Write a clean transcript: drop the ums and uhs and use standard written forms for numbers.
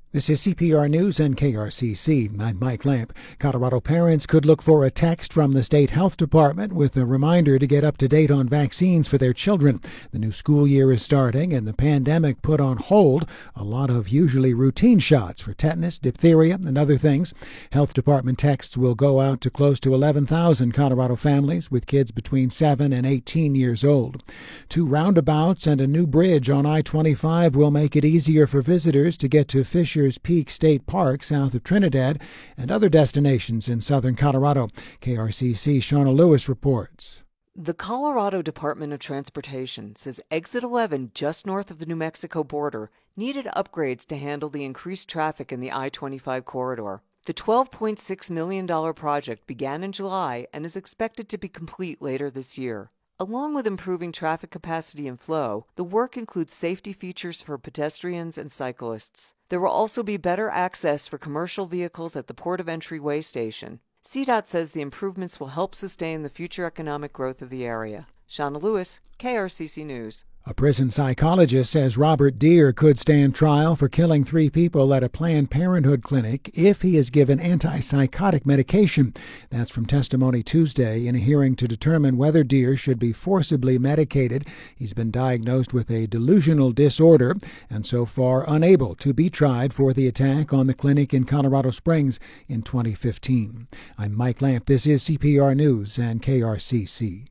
This is CPR News and KRCC. I'm Mike Lamp. Colorado parents could look for a text from the state health department with a reminder to get up to date on vaccines for their children. The new school year is starting and the pandemic put on hold a lot of usually routine shots for tetanus, diphtheria, and other things. Health department texts will go out to close to 11,000 Colorado families with kids between 7 and 18 years old. 2 roundabouts and a new bridge on I-25 will make it easier for visitors to get to Fisher Peak State Park south of Trinidad and other destinations in southern Colorado. KRCC Shauna Lewis reports. The Colorado Department of Transportation says Exit 11 just north of the New Mexico border needed upgrades to handle the increased traffic in the I-25 corridor. The $12.6 million project began in July and is expected to be complete later this year. Along with improving traffic capacity and flow, the work includes safety features for pedestrians and cyclists. There will also be better access for commercial vehicles at the Port of Entry Way Station. CDOT says the improvements will help sustain the future economic growth of the area. Shauna Lewis, KRCC News. A prison psychologist says Robert Deer could stand trial for killing 3 people at a Planned Parenthood clinic if he is given antipsychotic medication. That's from testimony Tuesday in a hearing to determine whether Deer should be forcibly medicated. He's been diagnosed with a delusional disorder and so far unable to be tried for the attack on the clinic in Colorado Springs in 2015. I'm Mike Lamp. This is CPR News and KRCC.